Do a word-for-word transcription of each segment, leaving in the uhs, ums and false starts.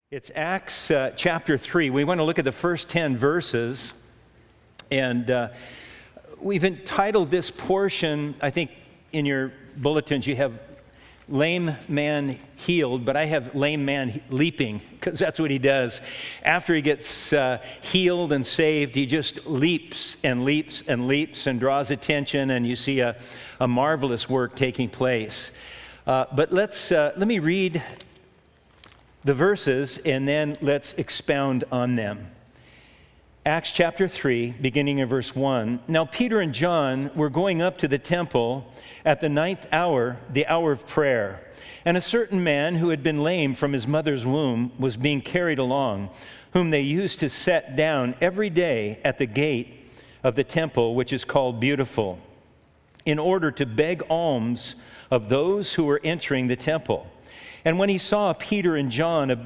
It's Acts uh, chapter three. We want to look at the first ten verses, and uh, we've entitled this portion, I think in your bulletins you have lame man healed, but I have lame man leaping, because that's what he does. After he gets uh, healed and saved, he just leaps and leaps and leaps and draws attention, and you see a, a marvelous work taking place. Uh, but let's uh, let me read the verses, and then let's expound on them. Acts chapter three, beginning in verse one. Now Peter and John were going up to the temple at the ninth hour, the hour of prayer. And a certain man who had been lame from his mother's womb was being carried along, whom they used to set down every day at the gate of the temple, which is called Beautiful, in order to beg alms of those who were entering the temple. And when he saw Peter and John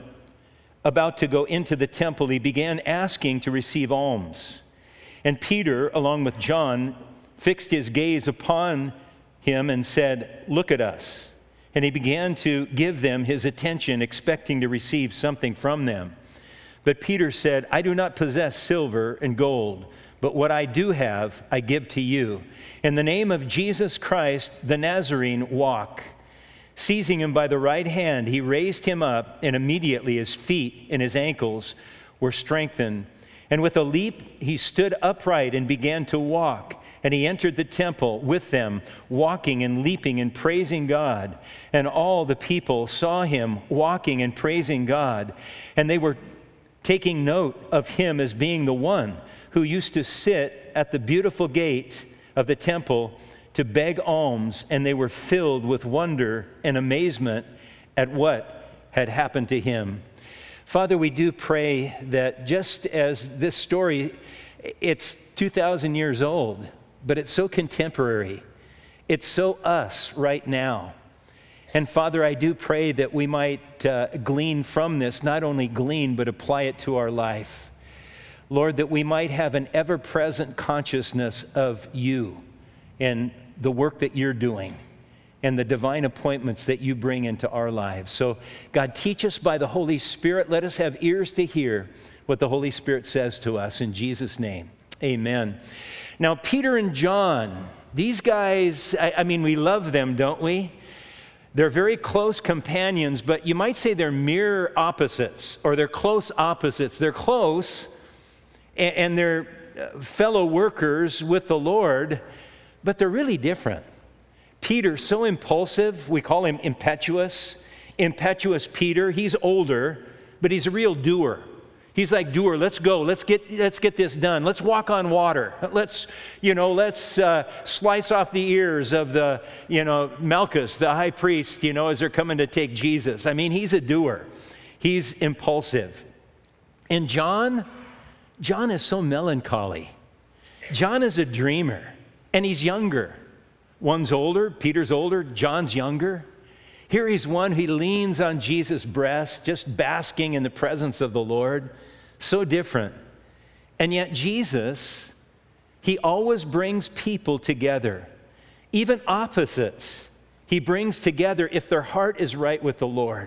about to go into the temple, he began asking to receive alms. And Peter, along with John, fixed his gaze upon him and said, "Look at us." And he began to give them his attention, expecting to receive something from them. But Peter said, "I do not possess silver and gold, but what I do have, I give to you. In the name of Jesus Christ, the Nazarene, walk." Seizing him by the right hand, he raised him up, and immediately his feet and his ankles were strengthened. And with a leap, he stood upright and began to walk. And he entered the temple with them, walking and leaping and praising God. And all the people saw him walking and praising God. And they were taking note of him as being the one who used to sit at the beautiful gate of the temple to beg alms, and they were filled with wonder and amazement at what had happened to him. Father, we do pray that just as this story, it's two thousand years old, but it's so contemporary. It's so us right now. And Father, I do pray that we might uh, glean from this, not only glean, but apply it to our life. Lord, that we might have an ever-present consciousness of you and the work that you're doing and the divine appointments that you bring into our lives. So, God, teach us by the Holy Spirit. Let us have ears to hear what the Holy Spirit says to us. In Jesus' name, amen. Now, Peter and John, these guys, I, I mean, we love them, don't we? They're very close companions, but you might say they're mirror opposites, or they're close opposites. They're close, and, and they're fellow workers with the Lord, but they're really different. Peter, so impulsive, we call him impetuous. Impetuous Peter, he's older, but he's a real doer. He's like, doer, let's go, let's get let's get this done. Let's walk on water. Let's, you know, let's uh, slice off the ears of the, you know, Malchus, the high priest, you know, as they're coming to take Jesus. I mean, he's a doer. He's impulsive. And John, John is so melancholy. John is a dreamer. And he's younger. One's older, Peter's older, John's younger. Here he's one who leans on Jesus' breast, just basking in the presence of the Lord. So different. And yet Jesus, he always brings people together. Even opposites, he brings together if their heart is right with the Lord.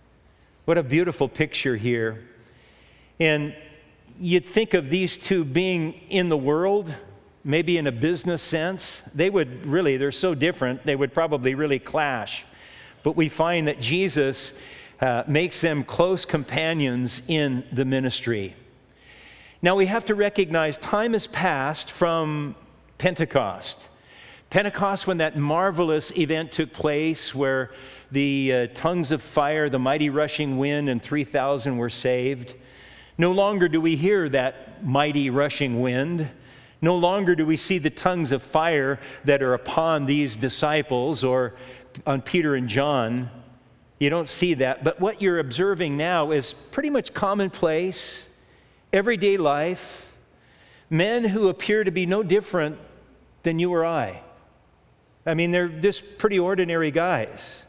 What a beautiful picture here. And you'd think of these two being in the world, maybe in a business sense. They would really, they're so different, they would probably really clash. But we find that Jesus uh, makes them close companions in the ministry. Now we have to recognize time has passed from Pentecost. Pentecost, when that marvelous event took place where the uh, tongues of fire, the mighty rushing wind, and three thousand were saved. No longer do we hear that mighty rushing wind. No longer do we see the tongues of fire that are upon these disciples or on Peter and John. You don't see that. But what you're observing now is pretty much commonplace, everyday life. Men who appear to be no different than you or I. I mean, they're just pretty ordinary guys.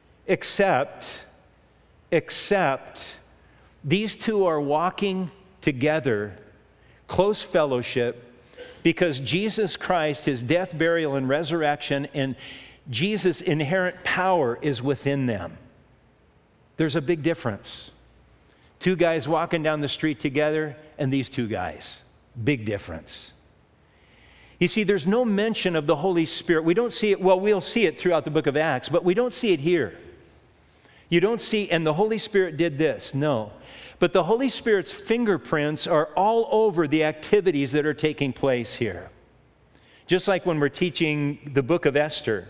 Except, except these two are walking together, close fellowship, because Jesus Christ, his death, burial, and resurrection, and Jesus' inherent power is within them. There's a big difference. Two guys walking down the street together, and these two guys. Big difference. You see, there's no mention of the Holy Spirit. We don't see it, well, we'll see it throughout the book of Acts, but we don't see it here. You don't see, and the Holy Spirit did this. No. But the Holy Spirit's fingerprints are all over the activities that are taking place here. Just like when we're teaching the book of Esther,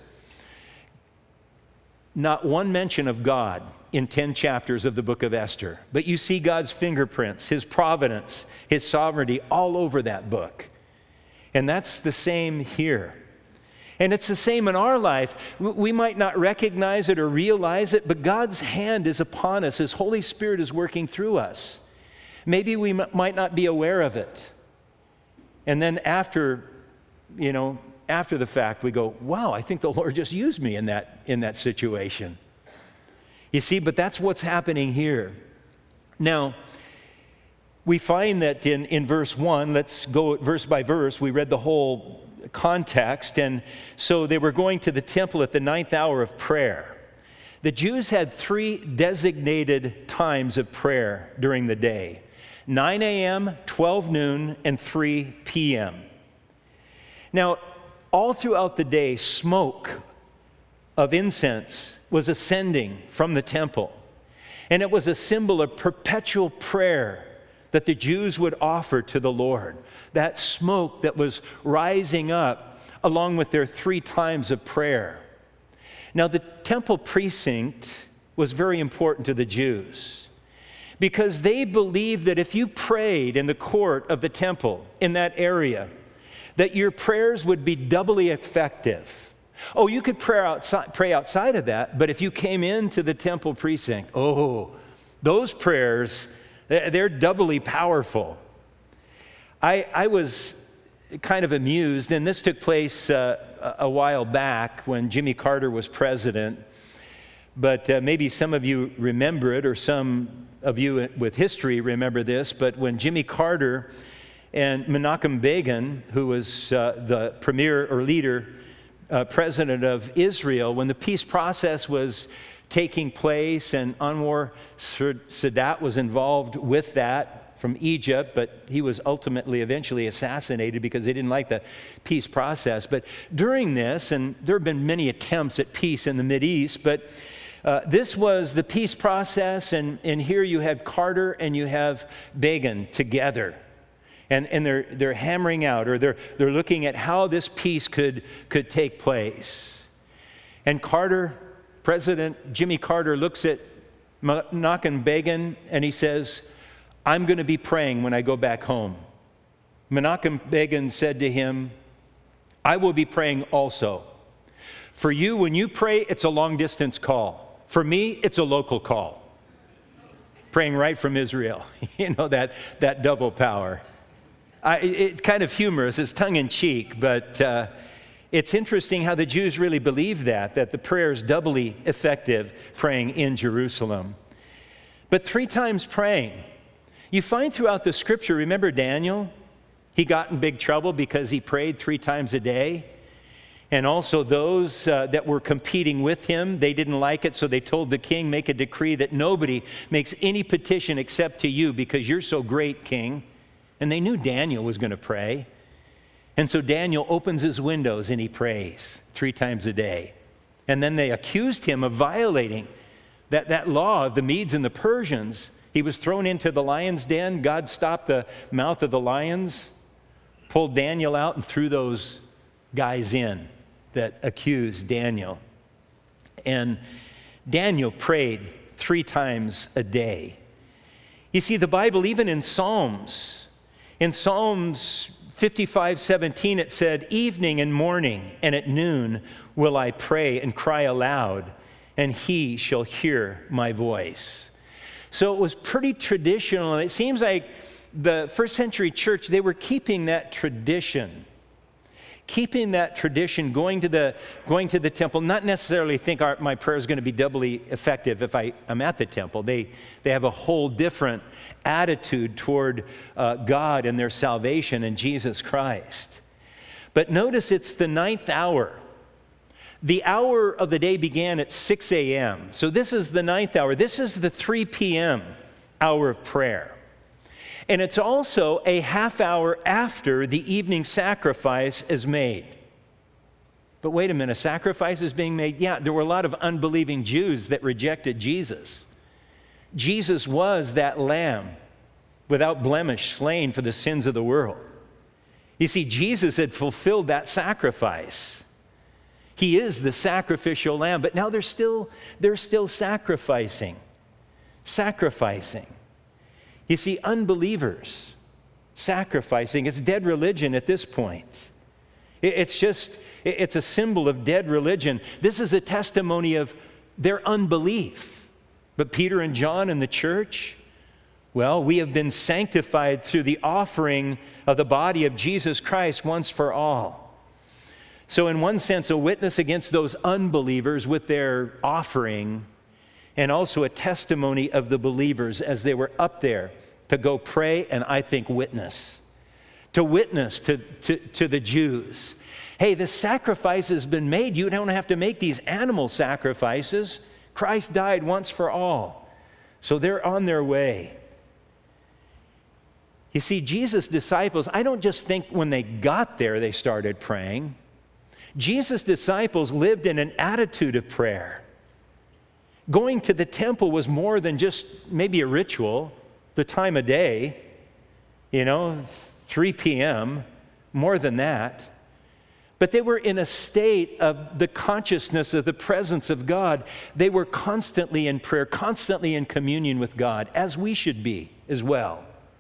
not one mention of God in ten chapters of the book of Esther, but you see God's fingerprints, His providence, His sovereignty all over that book. And that's the same here. And it's the same in our life. We might not recognize it or realize it, but God's hand is upon us. His Holy Spirit is working through us. Maybe we m- might not be aware of it. And then after, you know, after the fact, we go, wow, I think the Lord just used me in that, in that situation. You see, but that's what's happening here. Now, we find that in, in verse one, let's go verse by verse, we read the whole context, and so they were going to the temple at the ninth hour of prayer. The Jews had three designated times of prayer during the day: nine a.m., twelve noon, and three p.m. Now, all throughout the day, smoke of incense was ascending from the temple, and it was a symbol of perpetual prayer that the Jews would offer to the Lord. That smoke that was rising up along with their three times of prayer. Now, the temple precinct was very important to the Jews because they believed that if you prayed in the court of the temple in that area, that your prayers would be doubly effective. Oh, you could pray outside, pray outside of that, but if you came into the temple precinct, oh, those prayers, they're doubly powerful. I, I was kind of amused, and this took place uh, a while back when Jimmy Carter was president, but uh, maybe some of you remember it, or some of you with history remember this, but when Jimmy Carter and Menachem Begin, who was uh, the premier or leader, uh, president of Israel, when the peace process was taking place, and Anwar Sadat was involved with that from Egypt, but he was ultimately eventually assassinated because they didn't like the peace process. But during this, and there have been many attempts at peace in the Mideast, but uh, this was the peace process, and, and here you have Carter and you have Begin together. And, and they're, they're hammering out, or they're, they're looking at how this peace could, could take place. And Carter, President Jimmy Carter, looks at Menachem Begin and he says, I'm going to be praying when I go back home. Menachem Begin said to him, I will be praying also. For you, when you pray, it's a long distance call. For me, it's a local call. Praying right from Israel. You know, that, that double power. I, it's kind of humorous, it's tongue in cheek, but uh, it's interesting how the Jews really believe that, that the prayer is doubly effective praying in Jerusalem. But three times praying. You find throughout the scripture, remember Daniel? He got in big trouble because he prayed three times a day. And also those uh, that were competing with him, they didn't like it, so they told the king, make a decree that nobody makes any petition except to you because you're so great, king. And they knew Daniel was going to pray. And so Daniel opens his windows and he prays three times a day. And then they accused him of violating that, that law of the Medes and the Persians. He was thrown into the lion's den. God stopped the mouth of the lions, pulled Daniel out, and threw those guys in that accused Daniel. And Daniel prayed three times a day. You see, the Bible, even in Psalms, in Psalms fifty-five seventeen, it said, evening and morning and at noon will I pray and cry aloud, and he shall hear my voice. So it was pretty traditional, and it seems like the first century church, they were keeping that tradition. Keeping that tradition, going to the going to the temple, not necessarily think our, my prayer is going to be doubly effective if I, I'm at the temple. They, they have a whole different attitude toward uh, God and their salvation in Jesus Christ. But notice it's the ninth hour. The hour of the day began at six a.m. So this is the ninth hour. This is the three p.m. hour of prayer. And it's also a half hour after the evening sacrifice is made. But wait a minute, a sacrifice is being made? Yeah, there were a lot of unbelieving Jews that rejected Jesus. Jesus was that lamb without blemish, slain for the sins of the world. You see, Jesus had fulfilled that sacrifice. He is the sacrificial lamb, but now they're still, they're still sacrificing. Sacrificing. You see, unbelievers sacrificing, it's dead religion at this point. It's just, it's a symbol of dead religion. This is a testimony of their unbelief. But Peter and John and the church, well, we have been sanctified through the offering of the body of Jesus Christ once for all. So in one sense, a witness against those unbelievers with their offering, and also a testimony of the believers as they were up there to go pray and, I think, witness. To witness to, to, to the Jews. Hey, the sacrifice has been made. You don't have to make these animal sacrifices. Christ died once for all. So they're on their way. You see, Jesus' disciples, I don't just think when they got there they started praying. Jesus' disciples lived in an attitude of prayer. Going to the temple was more than just maybe a ritual, the time of day, you know, three p.m., more than that. But they were in a state of the consciousness of the presence of God. They were constantly in prayer, constantly in communion with God, as we should be as well.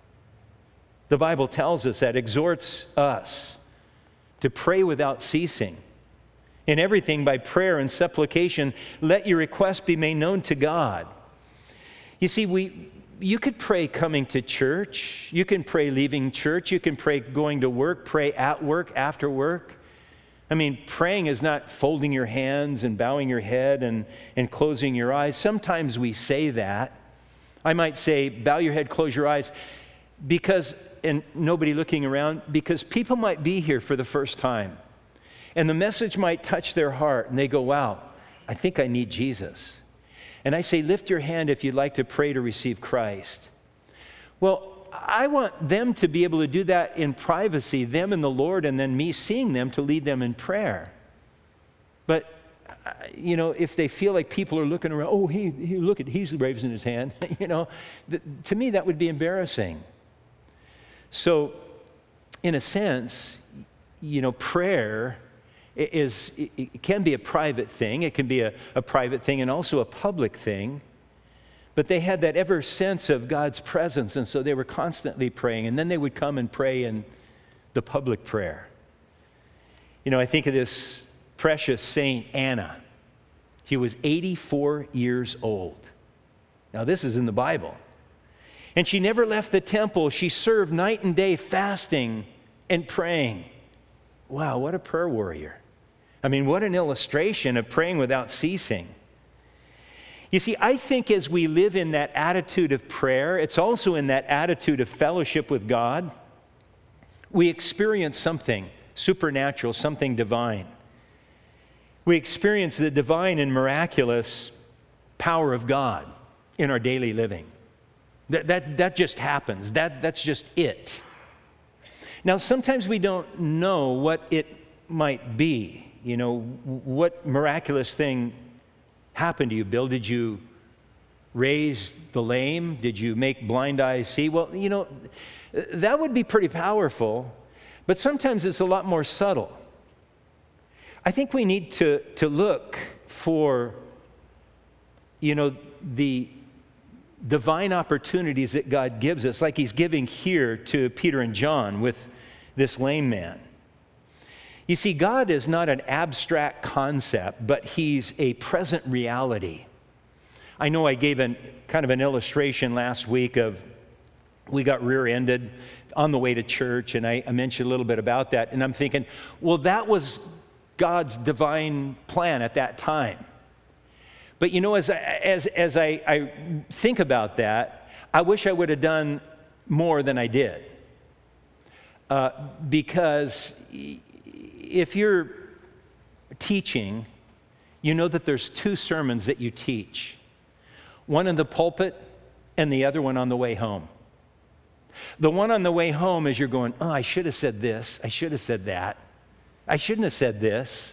The Bible tells us that, exhorts us to pray without ceasing. In everything, by prayer and supplication, let your requests be made known to God. You see, we, you could pray coming to church. You can pray leaving church. You can pray going to work, pray at work, after work. I mean, praying is not folding your hands and bowing your head and, and closing your eyes. Sometimes we say that. I might say, bow your head, close your eyes, because, and nobody looking around, because people might be here for the first time. And the message might touch their heart, and they go, wow, I think I need Jesus. And I say, lift your hand if you'd like to pray to receive Christ. Well, I want them to be able to do that in privacy, them and the Lord, and then me seeing them to lead them in prayer. But, you know, if they feel like people are looking around, oh, he, he look at, he's raising his hand, you know, th- to me that would be embarrassing. So, in a sense, you know, prayer is, it can be a private thing. It can be a, a private thing and also a public thing. But they had that ever sense of God's presence, and so they were constantly praying. And then they would come and pray in the public prayer. You know, I think of this precious Saint Anna. She was eighty-four years old. Now, this is in the Bible. And she never left the temple. She served night and day fasting and praying. Wow, what a prayer warrior. I mean, what an illustration of praying without ceasing. You see, I think as we live in that attitude of prayer, it's also in that attitude of fellowship with God, we experience something supernatural, something divine. We experience the divine and miraculous power of God in our daily living. That, that, that just happens. That, that's just it. Now, sometimes we don't know what it might be. You know, what miraculous thing happened to you, Bill? Did you raise the lame? Did you make blind eyes see? Well, you know, that would be pretty powerful, but sometimes it's a lot more subtle. I think we need to, to look for, you know, the divine opportunities that God gives us, like he's giving here to Peter and John with this lame man. You see, God is not an abstract concept, but he's a present reality. I know I gave an, kind of an illustration last week of we got rear-ended on the way to church, and I, I mentioned a little bit about that, and I'm thinking, well, that was God's divine plan at that time. But you know, as I, as, as I, I think about that, I wish I would have done more than I did. Uh, because if you're teaching, you know that there's two sermons that you teach. One in the pulpit and the other one on the way home. The one on the way home is you're going, oh, I should have said this. I should have said that. I shouldn't have said this.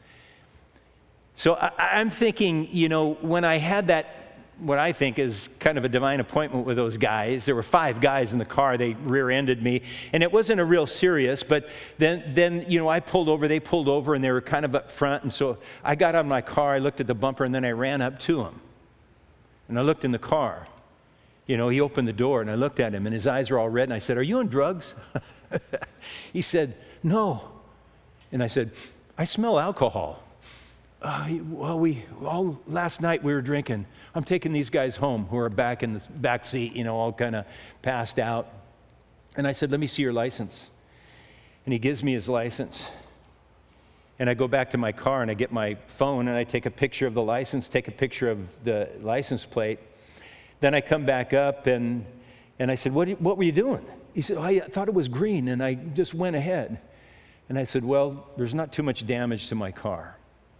So I, I'm thinking, you know, when I had that, what I think is kind of a divine appointment with those guys, there were five guys in the car, they rear-ended me, and it wasn't a real serious, but then, then, you know, I pulled over, they pulled over, and they were kind of up front, and so I got out of my car, I looked at the bumper, and then I ran up to him, and I looked in the car. You know, he opened the door, and I looked at him, and his eyes were all red, and I said, are you on drugs? He said, no. And I said, I smell alcohol. Uh, he, well, we all last night we were drinking. I'm taking these guys home who are back in the back seat, you know, all kind of passed out. And I said, let me see your license. And he gives me his license. And I go back to my car and I get my phone and I take a picture of the license, take a picture of the license plate. Then I come back up and and I said, what, what were you doing? He said, oh, I thought it was green and I just went ahead. And I said, well, there's not too much damage to my car.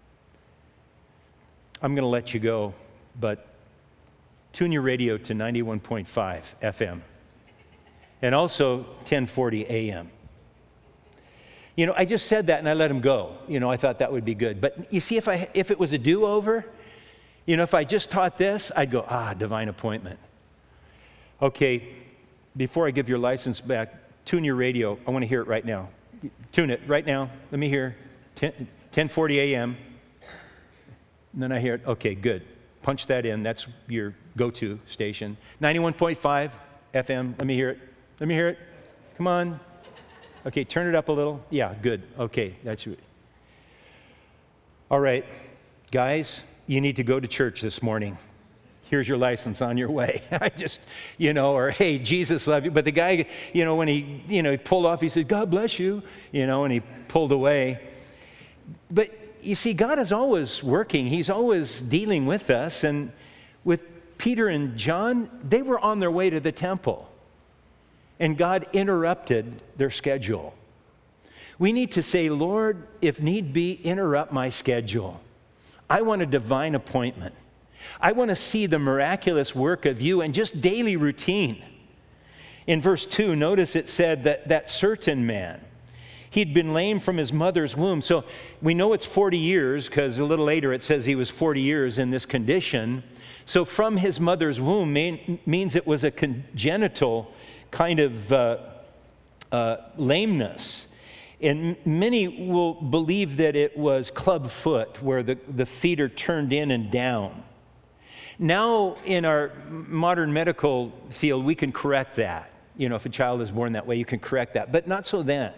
I'm going to let you go, but tune your radio to ninety-one point five F M and also ten forty A M. You know, I just said that and I let him go. You know, I thought that would be good. But you see, if I if it was a do-over, you know, if I just taught this, I'd go, ah, divine appointment. Okay, before I give your license back, tune your radio. I want to hear it right now. Tune it right now. Let me hear ten forty A M. And then I hear it. Okay, good. Punch that in. That's your go-to station. ninety-one point five F M. Let me hear it. Let me hear it. Come on. Okay, turn it up a little. Yeah, good. Okay, that's it. All right, guys, you need to go to church this morning. Here's your license on your way. I just, you know, or hey, Jesus love you. But the guy, you know, when he, you know, he pulled off, he said, God bless you, you know, and he pulled away. But you see, God is always working. He's always dealing with us. And with Peter and John, they were on their way to the temple. And God interrupted their schedule. We need to say, Lord, if need be, interrupt my schedule. I want a divine appointment. I want to see the miraculous work of you and just daily routine. In verse two, notice it said that that certain man, he'd been lame from his mother's womb. So we know it's forty years because a little later it says he was forty years in this condition. So from his mother's womb mean, means it was a congenital kind of uh, uh, lameness. And many will believe that it was club foot, where the, the feet are turned in and down. Now, in our modern medical field, we can correct that. You know, if a child is born that way, you can correct that, but not so then.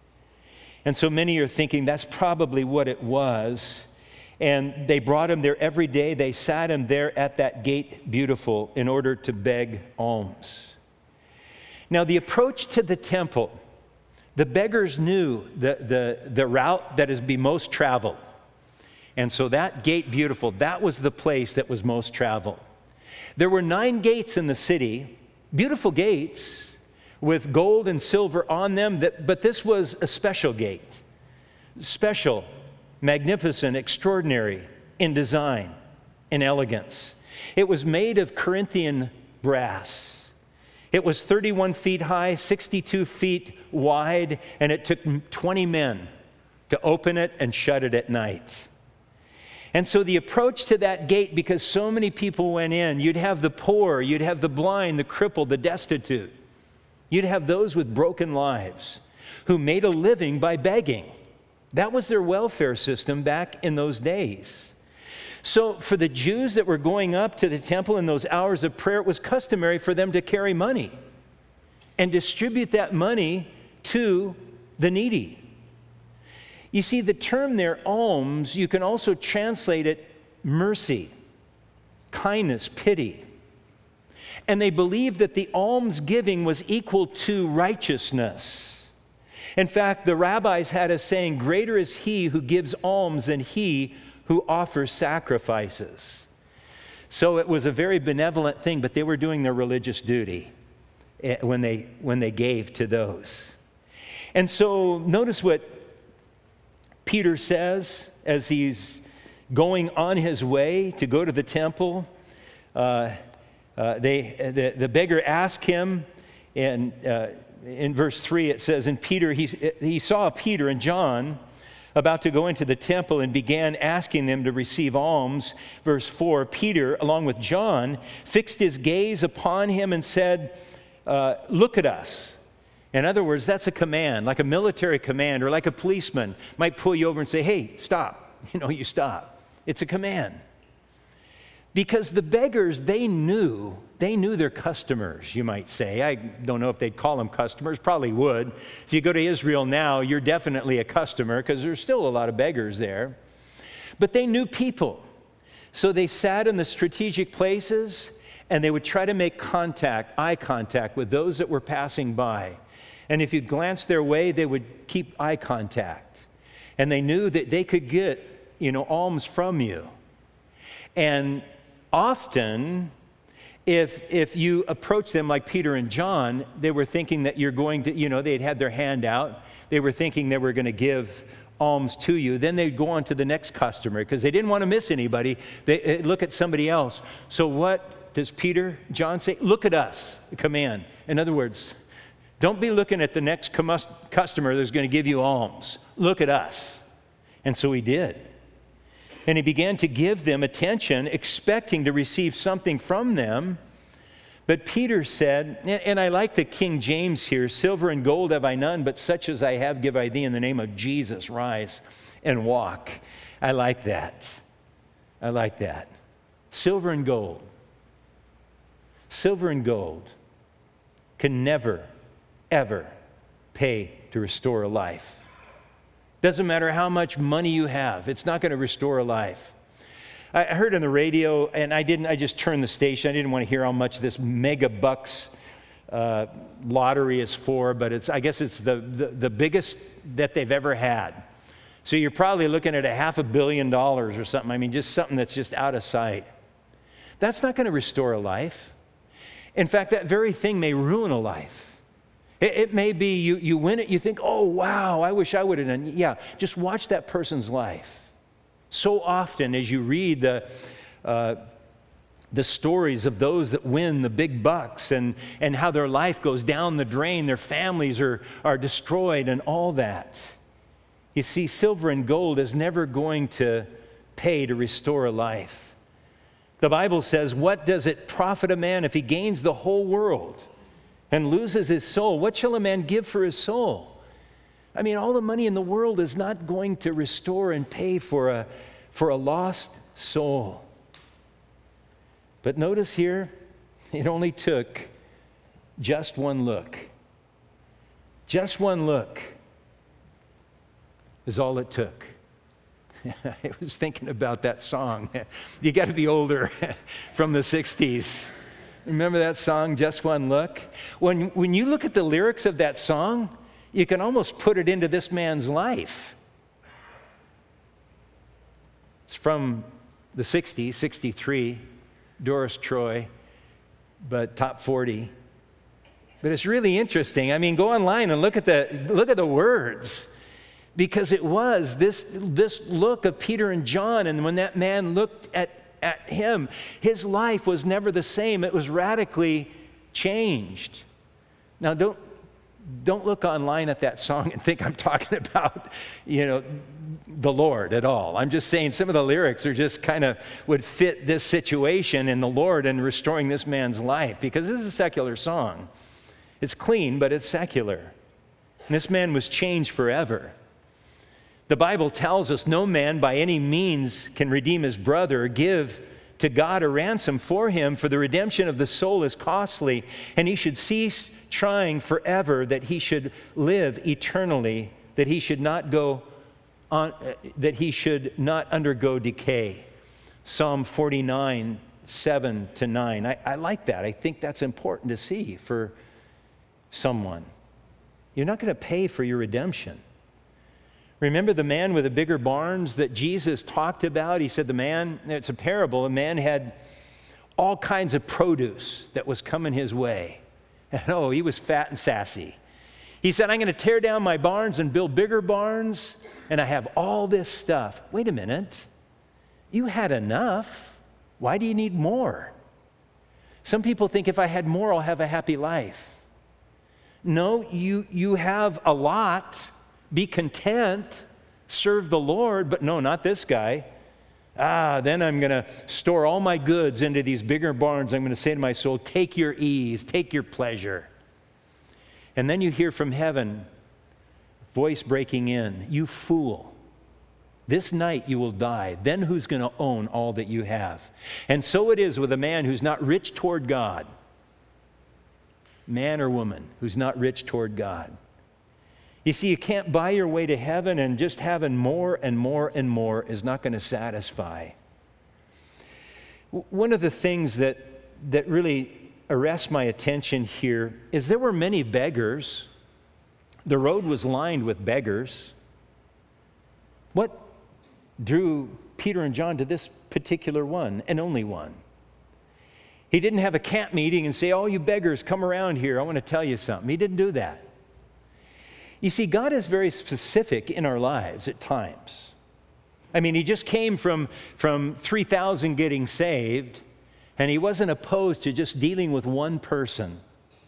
And so many are thinking that's probably what it was. And they brought him there every day. They sat him there at that gate beautiful in order to beg alms. Now, the approach to the temple, the beggars knew the, the, the route that is be most traveled. And so that gate beautiful, that was the place that was most traveled. There were nine gates in the city, beautiful gates with gold and silver on them, that, but this was a special gate. Special, magnificent, extraordinary in design and elegance. It was made of Corinthian brass. It was thirty-one feet high, sixty-two feet wide, and it took twenty men to open it and shut it at night. And so the approach to that gate, because so many people went in, you'd have the poor, you'd have the blind, the crippled, the destitute. You'd have those with broken lives who made a living by begging. That was their welfare system back in those days. So for the Jews that were going up to the temple in those hours of prayer, it was customary for them to carry money and distribute that money to the needy. You see, the term there, alms, you can also translate it mercy, kindness, pity. And they believed that the alms giving was equal to righteousness. In fact, the rabbis had a saying, greater is he who gives alms than he who offers sacrifices. So it was a very benevolent thing, but they were doing their religious duty when they, when they gave to those. And so notice what Peter says as he's going on his way to go to the temple. Uh, Uh, they, the, the beggar asked him, and uh, in verse three it says, and Peter, he, he saw Peter and John about to go into the temple and began asking them to receive alms. Verse four, Peter, along with John, fixed his gaze upon him and said, uh, look at us. In other words, that's a command, like a military command, or like a policeman might pull you over and say, hey, stop. You know, you stop. It's a command. Because the beggars, they knew, they knew their customers, you might say. I don't know if they'd call them customers, probably would. If you go to Israel now, you're definitely a customer because there's still a lot of beggars there. But they knew people. So they sat in the strategic places and they would try to make contact, eye contact with those that were passing by. And if you glanced their way, they would keep eye contact. And they knew that they could get, you know, alms from you. And often, if if you approach them like Peter and John, they were thinking that you're going to, you know, they'd had their hand out. They were thinking they were going to give alms to you. Then they'd go on to the next customer because they didn't want to miss anybody. They they'd look at somebody else. So what does Peter, John say? Look at us, a command. In other words, don't be looking at the next com- customer that's going to give you alms. Look at us. And so he did. And he began to give them attention, expecting to receive something from them. But Peter said, and I like the King James here, silver and gold have I none, but such as I have give I thee in the name of Jesus. Rise and walk. I like that. I like that. Silver and gold. Silver and gold can never, ever pay to restore a life. Doesn't matter how much money you have, it's not going to restore a life. I heard on the radio, and I didn't, I just turned the station. I didn't want to hear how much this mega bucks uh, lottery is for, but it's, I guess it's the, the, the biggest that they've ever had. So you're probably looking at a half a billion dollars or something. I mean, just something that's just out of sight. That's not going to restore a life. In fact, that very thing may ruin a life. It, it may be you, you win it, you think, oh, wow, I wish I would have done. Yeah, just watch that person's life. So often as you read the uh, the stories of those that win the big bucks and, and how their life goes down the drain, their families are, are destroyed and all that. You see, silver and gold is never going to pay to restore a life. The Bible says, what does it profit a man if he gains the whole world and loses his soul? What shall a man give for his soul? I mean, all the money in the world is not going to restore and pay for a, for a lost soul. But notice here, it only took just one look. Just one look is all it took. I was thinking about that song. You got to be older, from the sixties. Remember that song, Just One Look? When, when you look at the lyrics of that song, you can almost put it into this man's life. It's from the sixties, sixty-three, Doris Troy, but top forty. But it's really interesting. I mean, go online and look at the look at the words. Because it was this, this look of Peter and John, and when that man looked at, at him, his life was never the same. It was radically changed. Now, don't, don't look online at that song and think I'm talking about, you know, the Lord at all. I'm just saying some of the lyrics are just kind of would fit this situation in the Lord and restoring this man's life, because this is a secular song. It's clean, but it's secular. And this man was changed forever. The Bible tells us no man by any means can redeem his brother or give to God a ransom for him, for the redemption of the soul is costly, and he should cease trying forever, that he should live eternally, that he should not go on, uh, that he should not undergo decay. Psalm forty-nine, seven to nine. I, I like that. I think that's important to see for someone. You're not going to pay for your redemption. Remember the man with the bigger barns that Jesus talked about? He said the man, it's a parable, a man had all kinds of produce that was coming his way. And oh, he was fat and sassy. He said, I'm going to tear down my barns and build bigger barns, and I have all this stuff. Wait a minute. You had enough. Why do you need more? Some people think if I had more, I'll have a happy life. No, you, you have a lot. Be content. Serve the Lord. But no, not this guy. Ah, then I'm going to store all my goods into these bigger barns. I'm going to say to my soul, take your ease, take your pleasure. And then you hear from heaven, voice breaking in, you fool. This night you will die. Then who's going to own all that you have? And so it is with a man who's not rich toward God. Man or woman who's not rich toward God. You see, you can't buy your way to heaven, and just having more and more and more is not going to satisfy. One of the things that, that really arrests my attention here is there were many beggars. The road was lined with beggars. What drew Peter and John to this particular one, and only one? He didn't have a camp meeting and say, oh, you beggars, come around here. I want to tell you something. He didn't do that. You see, God is very specific in our lives at times. I mean, he just came from, from three thousand getting saved, and he wasn't opposed to just dealing with one person.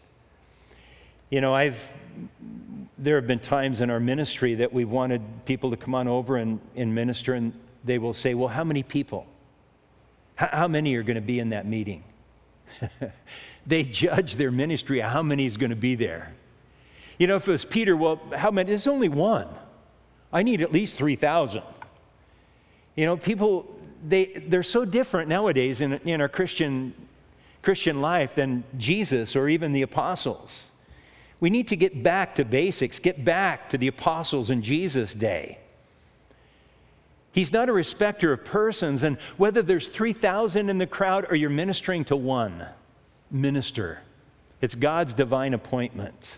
You know, I've there have been times in our ministry that we've wanted people to come on over and, and minister, and they will say, well, how many people? How, how many are going to be in that meeting? They judge their ministry, how many is going to be there. You know, if it was Peter, well, how many? There's only one. I need at least three thousand. You know, people, they, they're so different nowadays in, in our Christian, Christian life than Jesus or even the apostles. We need to get back to basics, get back to the apostles in Jesus' day. He's not a respecter of persons, and whether there's three thousand in the crowd or you're ministering to one, minister. It's God's divine appointment.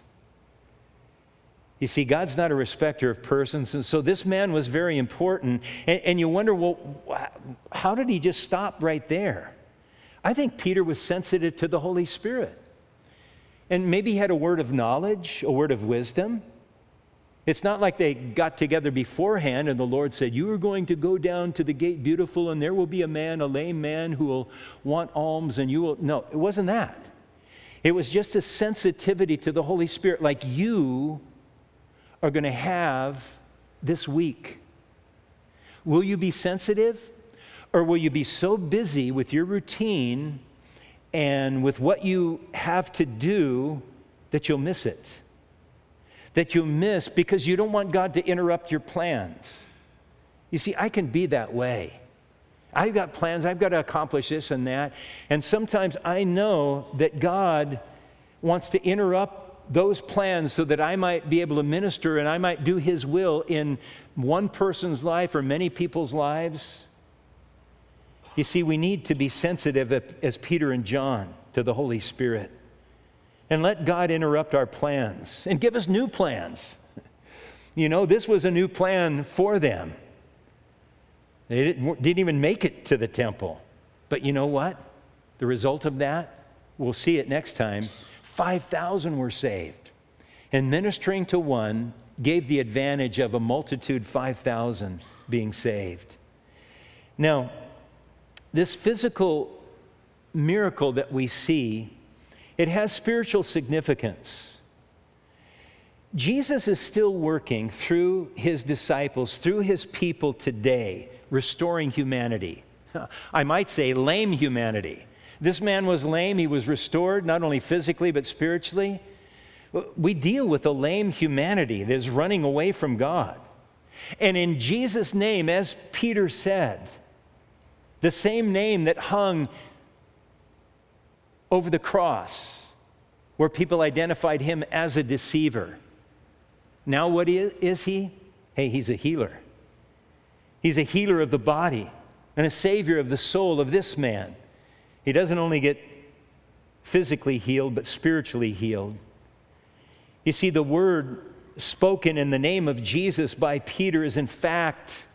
You see, God's not a respecter of persons, and so this man was very important. And, and you wonder, well, how did he just stop right there? I think Peter was sensitive to the Holy Spirit. And maybe he had a word of knowledge, a word of wisdom. It's not like they got together beforehand and the Lord said, you are going to go down to the gate beautiful and there will be a man, a lame man who will want alms and you will. No, it wasn't that. It was just a sensitivity to the Holy Spirit like you are going to have this week. Will you be sensitive, or will you be so busy with your routine and with what you have to do that you'll miss it? That you'll miss because you don't want God to interrupt your plans. You see, I can be that way. I've got plans, I've got to accomplish this and that, and sometimes I know that God wants to interrupt those plans so that I might be able to minister and I might do His will in one person's life or many people's lives. You see, we need to be sensitive as Peter and John to the Holy Spirit and let God interrupt our plans and give us new plans. You know, this was a new plan for them. They didn't, didn't even make it to the temple. But you know what? The result of that, we'll see it next time. five thousand were saved. And ministering to one gave the advantage of a multitude, five thousand being saved. Now, this physical miracle that we see, it has spiritual significance. Jesus is still working through His disciples, through His people today, restoring humanity. I might say lame humanity. This man was lame. He was restored, not only physically, but spiritually. We deal with a lame humanity that is running away from God. And in Jesus' name, as Peter said, the same name that hung over the cross, where people identified Him as a deceiver. Now what is He? Hey, He's a healer. He's a healer of the body and a savior of the soul of this man. He doesn't only get physically healed, but spiritually healed. You see, the word spoken in the name of Jesus by Peter is in fact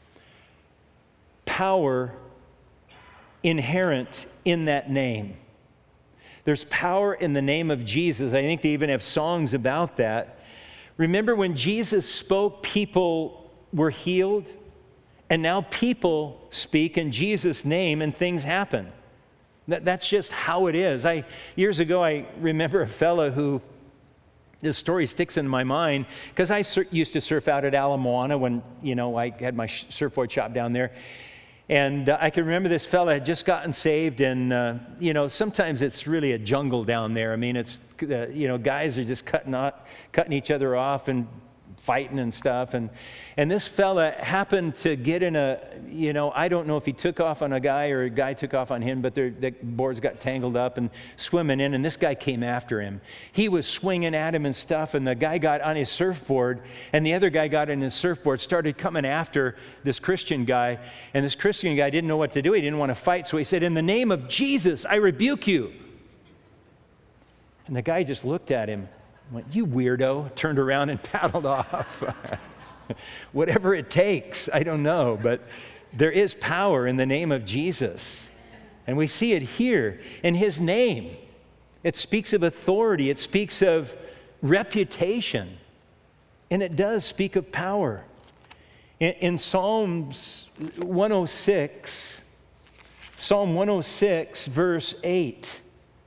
power inherent in that name. There's power in the name of Jesus. I think they even have songs about that. Remember when Jesus spoke, people were healed? And now people speak in Jesus' name and things happen. That, that's just how it is. I years ago, I remember a fella who, this story sticks in my mind because I sur- used to surf out at Ala Moana when, you know, I had my sh- surfboard shop down there. And uh, I can remember this fella had just gotten saved, and, uh, you know, sometimes it's really a jungle down there. I mean, it's, uh, you know, guys are just cutting, out, cutting each other off and fighting and stuff. And, and this fella happened to get in a, you know, I don't know if he took off on a guy or a guy took off on him, but their, their boards got tangled up and swimming in, and this guy came after him. He was swinging at him and stuff, and the guy got on his surfboard, and the other guy got on his surfboard, started coming after this Christian guy, and this Christian guy didn't know what to do. He didn't want to fight, so he said, "In the name of Jesus, I rebuke you." And the guy just looked at him, went, "You weirdo," turned around and paddled off. Whatever it takes, I don't know, but there is power in the name of Jesus. And we see it here in his name. It speaks of authority, it speaks of reputation, and it does speak of power. In, in Psalms one oh six, Psalm one oh six, verse eight,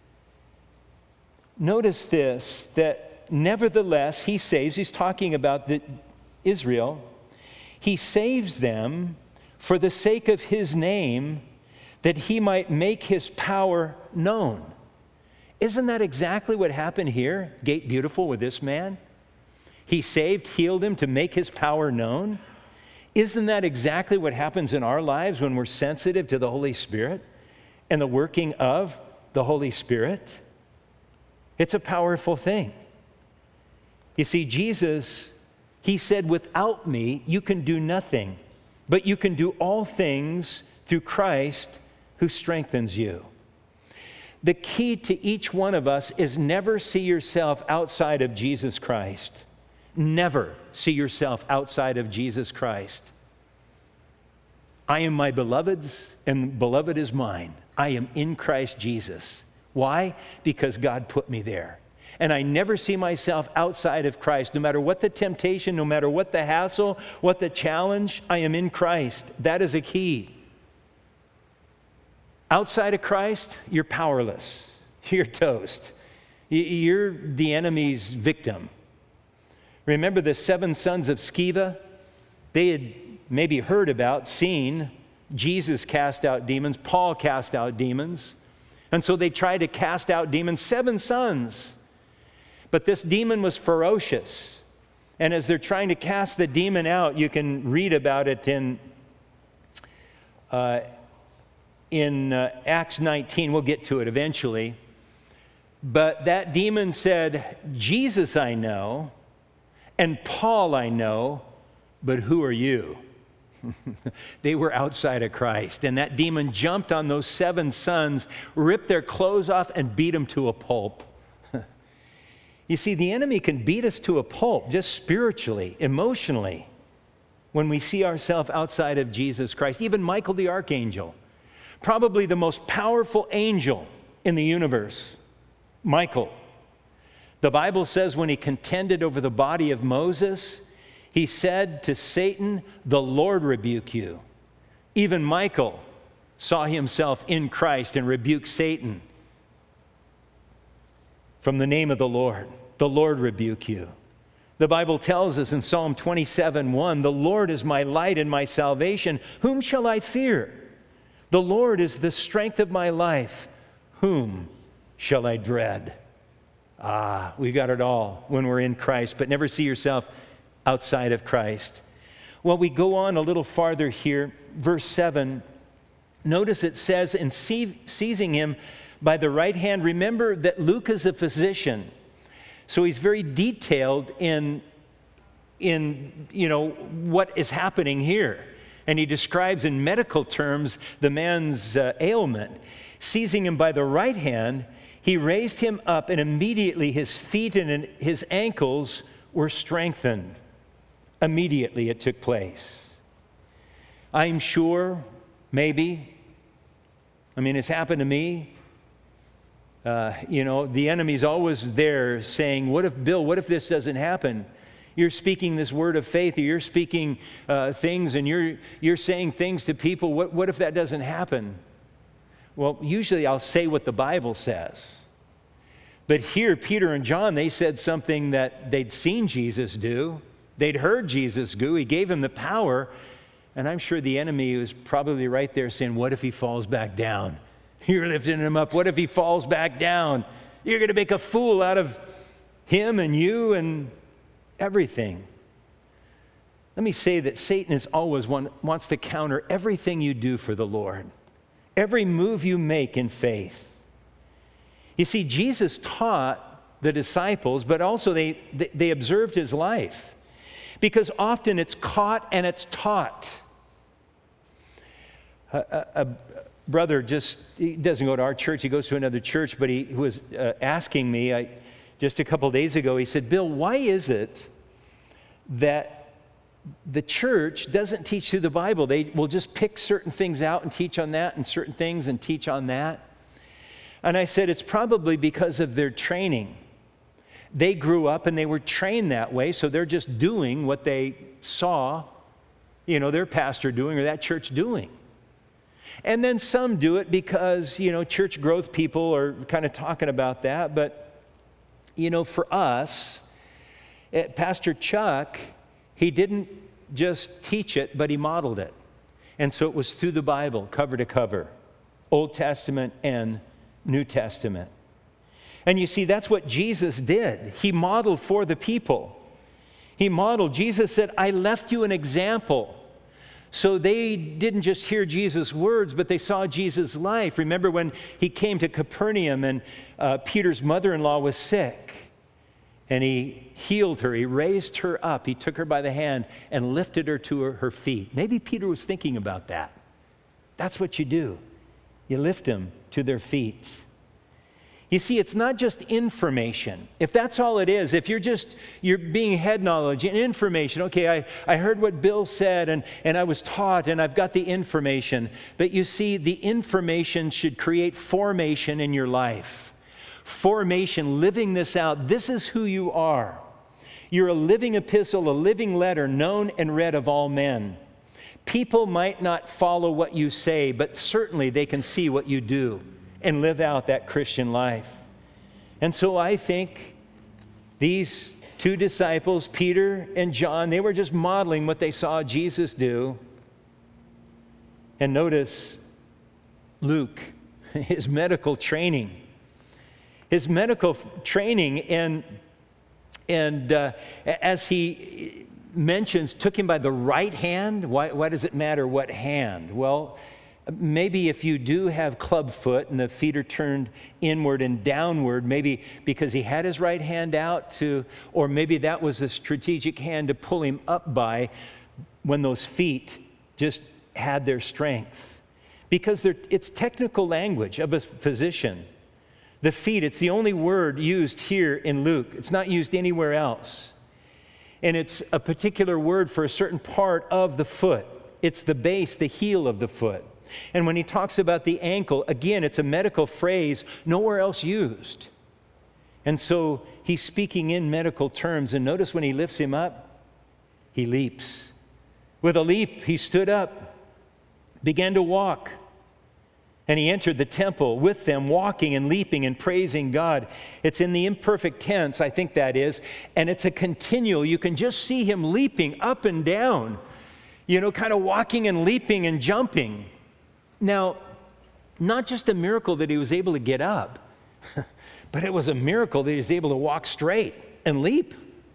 notice this, that nevertheless he saves, he's talking about the Israel, he saves them for the sake of his name, that he might make his power known. Isn't that exactly what happened here, Gate Beautiful, with this man? He saved, healed him to make his power known. Isn't that exactly what happens in our lives when we're sensitive to the Holy Spirit and the working of the Holy Spirit? It's a powerful thing. You see, Jesus, he said, "Without me, you can do nothing, but you can do all things through Christ who strengthens you." The key to each one of us is never see yourself outside of Jesus Christ. Never see yourself outside of Jesus Christ. I am my beloved's, and beloved is mine. I am in Christ Jesus. Why? Because God put me there. And I never see myself outside of Christ. No matter what the temptation, no matter what the hassle, what the challenge, I am in Christ. That is a key. Outside of Christ, you're powerless. You're toast. You're the enemy's victim. Remember the seven sons of Sceva? They had maybe heard about, seen Jesus cast out demons. Paul cast out demons. And so they tried to cast out demons, seven sons. But this demon was ferocious. And as they're trying to cast the demon out, you can read about it in, uh, in uh, Acts nineteen. We'll get to it eventually. But that demon said, "Jesus I know, and Paul I know, but who are you?" They were outside of Christ. And that demon jumped on those seven sons, ripped their clothes off, and beat them to a pulp. You see, the enemy can beat us to a pulp, just spiritually, emotionally, when we see ourselves outside of Jesus Christ. Even Michael the archangel, probably the most powerful angel in the universe, Michael. The Bible says when he contended over the body of Moses, he said to Satan, "The Lord rebuke you." Even Michael saw himself in Christ and rebuked Satan. From the name of the Lord, "The Lord rebuke you." The Bible tells us in Psalm twenty-seven one, "The Lord is my light and my salvation. Whom shall I fear? The Lord is the strength of my life. Whom shall I dread?" Ah, we got it all when we're in Christ, but never see yourself outside of Christ. Well, we go on a little farther here, verse seven. Notice it says, "In seizing him by the right hand," remember that Luke is a physician. So he's very detailed in, in you know, what is happening here. And he describes in medical terms the man's uh, ailment. Seizing him by the right hand, he raised him up, and immediately his feet and his ankles were strengthened. Immediately it took place. I'm sure, maybe, I mean, it's happened to me. Uh, you know, the enemy's always there saying, "What if, Bill, what if this doesn't happen?" You're speaking this word of faith, or you're speaking uh, things, and you're, you're saying things to people. What, what if that doesn't happen? Well, usually I'll say what the Bible says. But here, Peter and John, they said something that they'd seen Jesus do. They'd heard Jesus do. He gave him the power. And I'm sure the enemy was probably right there saying, what if he falls back down? You're lifting him up. What if he falls back down? You're going to make a fool out of him and you and everything. Let me say that Satan is always one, wants to counter everything you do for the Lord, every move you make in faith. You see, Jesus taught the disciples, but also they, they, they observed his life, because often it's caught and it's taught. A, a, a brother just, he doesn't go to our church, he goes to another church, but he was uh, asking me I, just a couple days ago, he said, Bill, why is it that the church doesn't teach through the Bible? They will just pick certain things out and teach on that, and certain things and teach on that. And I said, it's probably because of their training. They grew up and they were trained that way, so they're just doing what they saw, you know, their pastor doing or that church doing. And then some do it because, you know, church growth people are kind of talking about that. But, you know, for us, Pastor Chuck, he didn't just teach it, but he modeled it. And so it was through the Bible, cover to cover, Old Testament and New Testament. And you see, that's what Jesus did. He modeled for the people. He modeled. Jesus said, I left you an example. So they didn't just hear Jesus' words, but they saw Jesus' life. Remember when he came to Capernaum and uh, Peter's mother-in-law was sick, and he healed her. He raised her up. He took her by the hand and lifted her to her, her feet. Maybe Peter was thinking about that. That's what you do. You lift them to their feet. You see, it's not just information. If that's all it is, if you're just, you're being head knowledge and information, okay, I, I heard what Bill said and, and I was taught and I've got the information. But you see, the information should create formation in your life. Formation, living this out. This is who you are. You're a living epistle, a living letter, known and read of all men. People might not follow what you say, but certainly they can see what you do and live out that Christian life. And so I think these two disciples, Peter and John, they were just modeling what they saw Jesus do. And notice Luke, his medical training. His medical training, and, and uh, as he mentions, took him by the right hand. Why, why does it matter what hand? Well, maybe if you do have club foot and the feet are turned inward and downward, maybe because he had his right hand out to, or maybe that was a strategic hand to pull him up by when those feet just had their strength. Because it's technical language of a physician. The feet, it's the only word used here in Luke. It's not used anywhere else. And it's a particular word for a certain part of the foot. It's the base, the heel of the foot. And when he talks about the ankle, again, it's a medical phrase nowhere else used. And so he's speaking in medical terms. And notice when he lifts him up, he leaps. With a leap, he stood up, began to walk. And he entered the temple with them, walking and leaping and praising God. It's in the imperfect tense, I think that is. And it's a continual. You can just see him leaping up and down, you know, kind of walking and leaping and jumping. Now, not just a miracle that he was able to get up, but it was a miracle that he was able to walk straight and leap.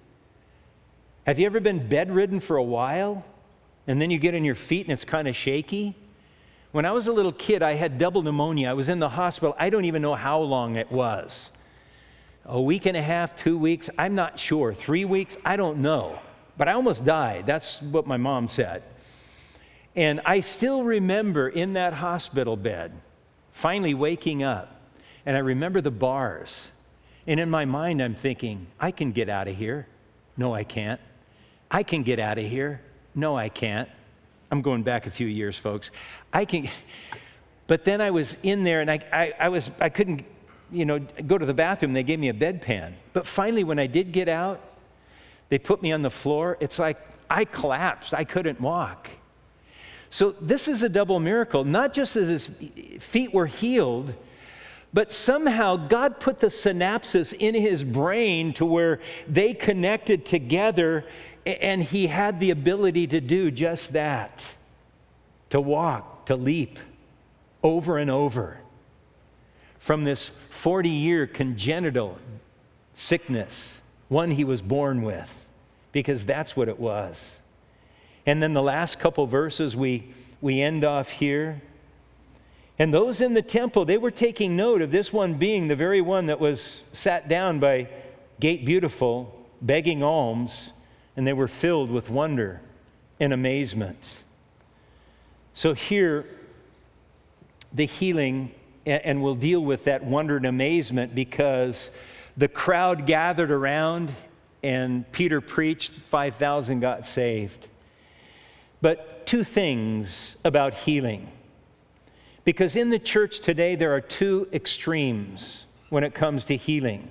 Have you ever been bedridden for a while, and then you get on your feet and it's kind of shaky? When I was a little kid, I had double pneumonia. I was in the hospital. I don't even know how long it was. A week and a half, two weeks, I'm not sure. Three weeks, I don't know. But I almost died. That's what my mom said. And I still remember in that hospital bed, finally waking up, and I remember the bars. And in my mind, I'm thinking, I can get out of here. No, I can't. I can get out of here. No, I can't. I'm going back a few years, folks. I can, but then I was in there, and I, I, I was, I couldn't, you know, go to the bathroom. They gave me a bedpan. But finally, when I did get out, they put me on the floor. It's like I collapsed. I couldn't walk. So this is a double miracle, not just that his feet were healed, but somehow God put the synapses in his brain to where they connected together, and he had the ability to do just that, to walk, to leap over and over from this forty-year congenital sickness, one he was born with, because that's what it was. And then the last couple verses, we, we end off here. And those in the temple, they were taking note of this one being the very one that was sat down by Gate Beautiful, begging alms, and they were filled with wonder and amazement. So here, the healing, and we'll deal with that wonder and amazement because the crowd gathered around and Peter preached, five thousand got saved. But two things about healing. Because in the church today, there are two extremes when it comes to healing.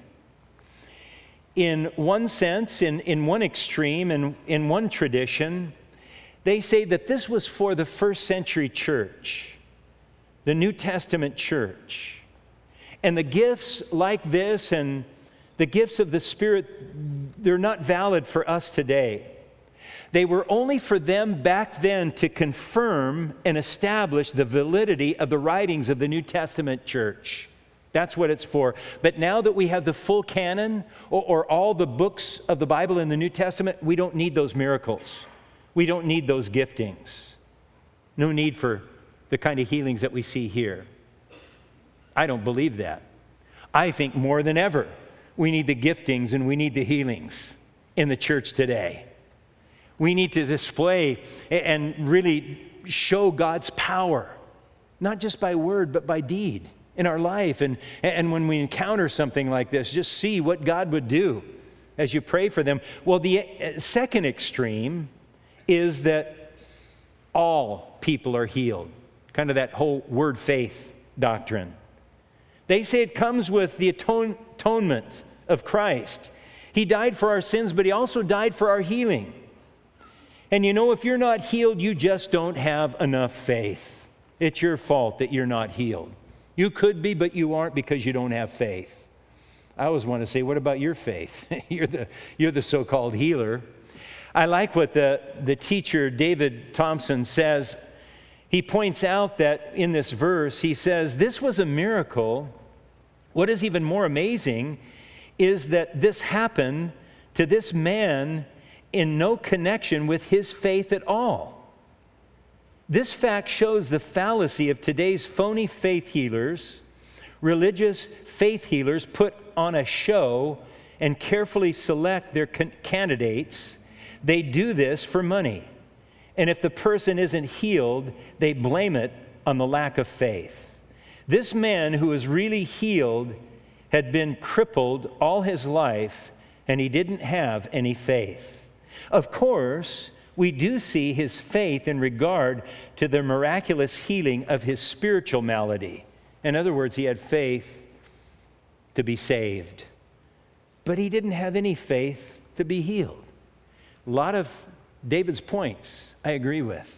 In one sense, in, in one extreme, in, in one tradition, they say that this was for the first century church, the New Testament church. And the gifts like this and the gifts of the Spirit, they're not valid for us today. They were only for them back then to confirm and establish the validity of the writings of the New Testament church. That's what it's for. But now that we have the full canon, or, or all the books of the Bible in the New Testament, we don't need those miracles. We don't need those giftings. No need for the kind of healings that we see here. I don't believe that. I think more than ever, we need the giftings and we need the healings in the church today. We need to display and really show God's power, not just by word, but by deed in our life. And, and when we encounter something like this, just see what God would do as you pray for them. Well, the second extreme is that all people are healed, kind of that whole word faith doctrine. They say it comes with the atone, atonement of Christ. He died for our sins, but he also died for our healing. And you know, if you're not healed, you just don't have enough faith. It's your fault that you're not healed. You could be, but you aren't because you don't have faith. I always want to say, what about your faith? you're the, you're the so-called healer. I like what the, the teacher, David Thompson, says. He points out that in this verse, he says, this was a miracle. What is even more amazing is that this happened to this man in no connection with his faith at all. This fact shows the fallacy of today's phony faith healers. Religious faith healers put on a show and carefully select their con- candidates. They do this for money. And if the person isn't healed, they blame it on the lack of faith. This man who was really healed had been crippled all his life, and he didn't have any faith. Of course, we do see his faith in regard to the miraculous healing of his spiritual malady. In other words, he had faith to be saved. But he didn't have any faith to be healed. A lot of David's points I agree with.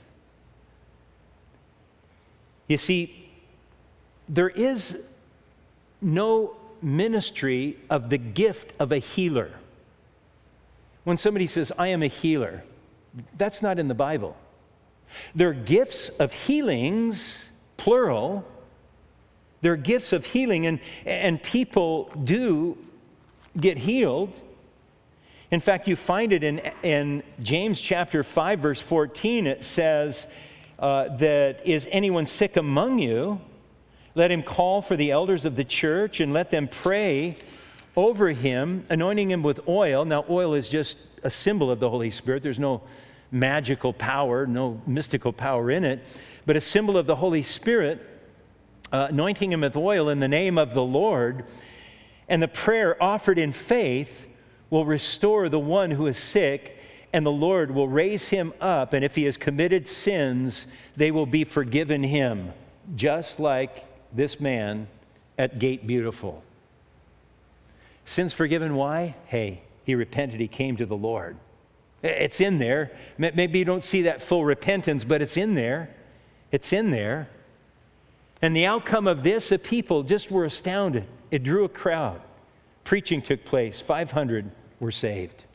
You see, there is no ministry of the gift of a healer. When somebody says, I am a healer, that's not in the Bible. There are gifts of healings, plural. There are gifts of healing, and, and people do get healed. In fact, you find it in, in James chapter five, verse fourteen. It says uh, that, is anyone sick among you? Let him call for the elders of the church and let them pray over him, anointing him with oil. Now, oil is just a symbol of the Holy Spirit. There's no magical power, no mystical power in it, but a symbol of the Holy Spirit, uh, anointing him with oil in the name of the Lord. And the prayer offered in faith will restore the one who is sick, and the Lord will raise him up, and if he has committed sins, they will be forgiven him, just like this man at Gate Beautiful. Sins forgiven, why? Hey, he repented, he came to the Lord. It's in there. Maybe you don't see that full repentance, but it's in there. It's in there. And the outcome of this, the people just were astounded. It drew a crowd. Preaching took place. five hundred were saved.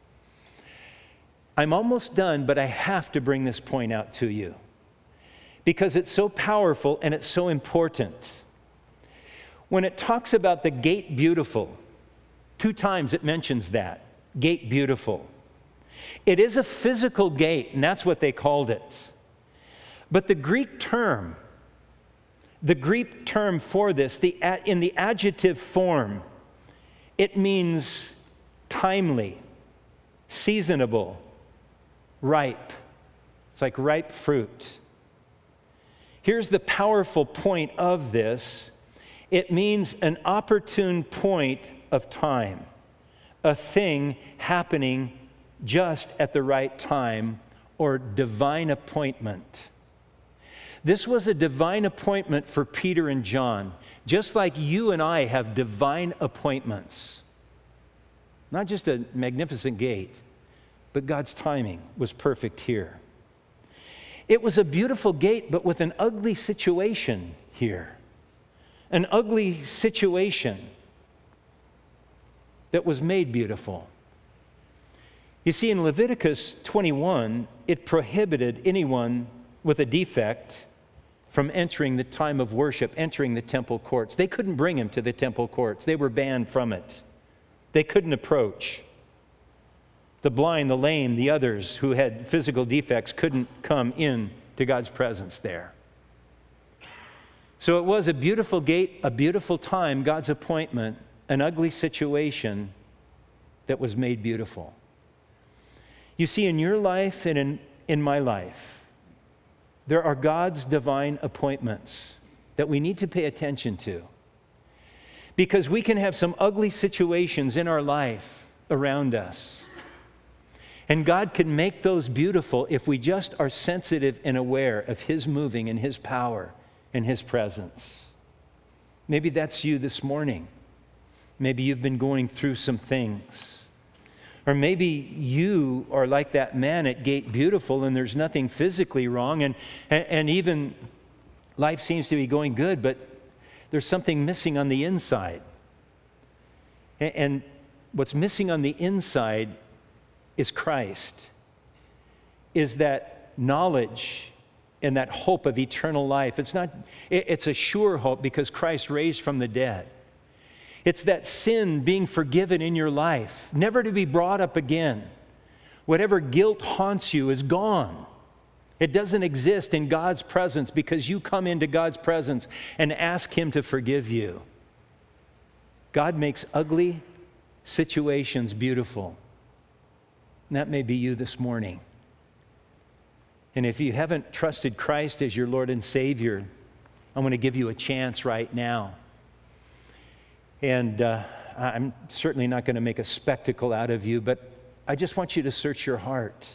I'm almost done, but I have to bring this point out to you because it's so powerful and it's so important. When it talks about the gate beautiful, two times it mentions that, gate beautiful. It is a physical gate, and that's what they called it. But the Greek term, the Greek term for this, the, in the adjective form, it means timely, seasonable, ripe. It's like ripe fruit. Here's the powerful point of this. It means an opportune point of time, a thing happening just at the right time, or divine appointment. This was a divine appointment for Peter and John, just like you and I have divine appointments. Not just a magnificent gate, but God's timing was perfect here. It was a beautiful gate, but with an ugly situation here. An ugly situation that was made beautiful. You see, in Leviticus twenty-one, it prohibited anyone with a defect from entering the time of worship, entering the temple courts. They couldn't bring him to the temple courts. They were banned from it. They couldn't approach. The blind, the lame, the others who had physical defects couldn't come in to God's presence there. So it was a beautiful gate, a beautiful time, God's appointment, an ugly situation that was made beautiful. You see, in your life and in, in my life, there are God's divine appointments that we need to pay attention to. Because we can have some ugly situations in our life around us. And God can make those beautiful if we just are sensitive and aware of His moving and His power and His presence. Maybe that's you this morning. Maybe you've been going through some things. Or maybe you are like that man at Gate Beautiful and there's nothing physically wrong and, and, and even life seems to be going good, but there's something missing on the inside. And, and what's missing on the inside is Christ, is that knowledge and that hope of eternal life. It's not, it, it's a sure hope because Christ raised from the dead. It's that sin being forgiven in your life, never to be brought up again. Whatever guilt haunts you is gone. It doesn't exist in God's presence because you come into God's presence and ask Him to forgive you. God makes ugly situations beautiful. And that may be you this morning. And if you haven't trusted Christ as your Lord and Savior, I want to give you a chance right now. And uh, I'm certainly not going to make a spectacle out of you, but I just want you to search your heart.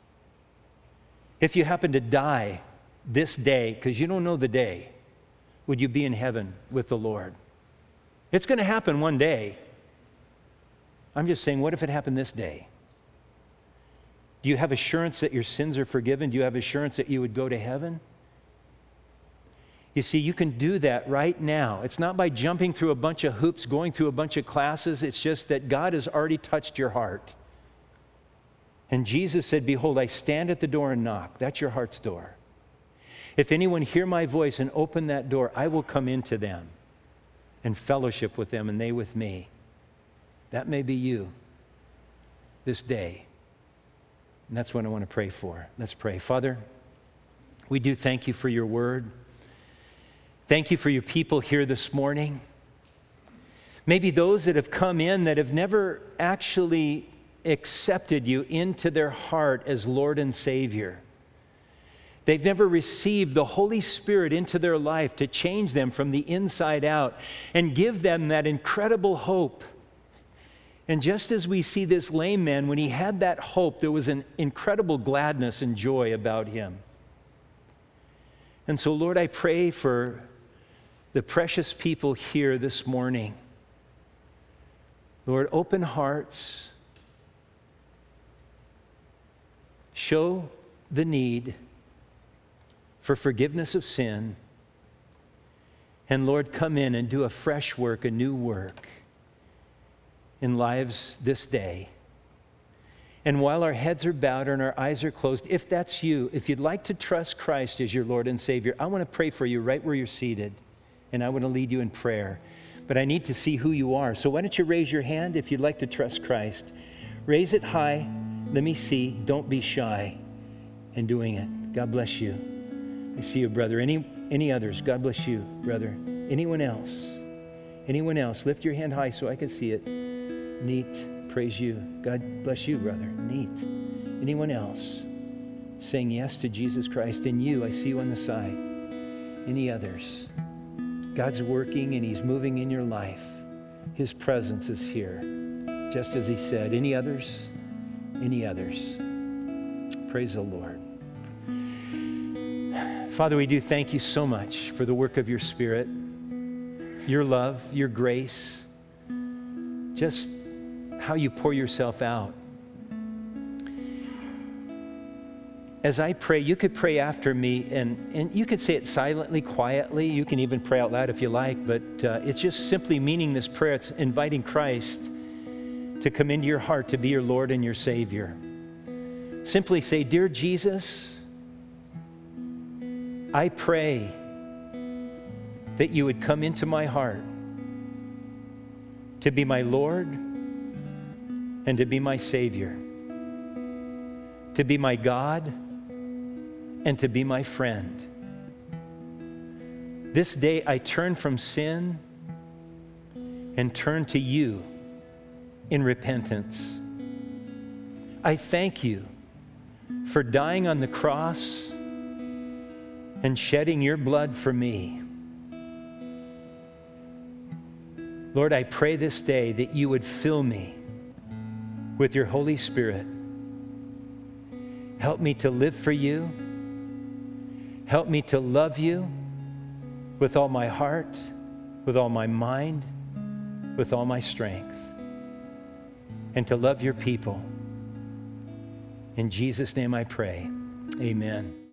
If you happen to die this day, because you don't know the day, would you be in heaven with the Lord? It's going to happen one day. I'm just saying, what if it happened this day? Do you have assurance that your sins are forgiven? Do you have assurance that you would go to heaven? You see, you can do that right now. It's not by jumping through a bunch of hoops, going through a bunch of classes. It's just that God has already touched your heart. And Jesus said, "Behold, I stand at the door and knock." That's your heart's door. If anyone hear my voice and open that door, I will come into them and fellowship with them and they with me. That may be you this day. And that's what I want to pray for. Let's pray. Father, we do thank you for your word. Thank you for your people here this morning. Maybe those that have come in that have never actually accepted you into their heart as Lord and Savior. They've never received the Holy Spirit into their life to change them from the inside out and give them that incredible hope. And just as we see this lame man, when he had that hope, there was an incredible gladness and joy about him. And so, Lord, I pray for the precious people here this morning. Lord, open hearts. show the need for forgiveness of sin. And Lord, come in and do a fresh work, a new work in lives this day. And while our heads are bowed and our eyes are closed, if that's you, if you'd like to trust Christ as your Lord and Savior, I want to pray for you right where you're seated. And I want to lead you in prayer. But I need to see who you are. So why don't you raise your hand if you'd like to trust Christ? Raise it high. Let me see. Don't be shy in doing it. God bless you. I see you, brother. Any any others? God bless you, brother. Anyone else? Anyone else? Lift your hand high so I can see it. Neat. Praise you. God bless you, brother. Neat. Anyone else saying yes to Jesus Christ? And you, I see you on the side. Any others? God's working and He's moving in your life. His presence is here, just as He said. Any others? Any others? Praise the Lord. Father, we do thank you so much for the work of your Spirit, your love, your grace, just how you pour yourself out. As I pray, you could pray after me, and, and you could say it silently, quietly. You can even pray out loud if you like, but uh, it's just simply meaning this prayer. It's inviting Christ to come into your heart to be your Lord and your Savior. Simply say, Dear Jesus, I pray that you would come into my heart to be my Lord and to be my Savior, to be my God and to be my friend. This day I turn from sin and turn to you in repentance. I thank you for dying on the cross and shedding your blood for me. Lord, I pray this day that you would fill me with your Holy Spirit. Help me to live for you. Help me to love you with all my heart, with all my mind, with all my strength, and to love your people. In Jesus' name I pray. Amen.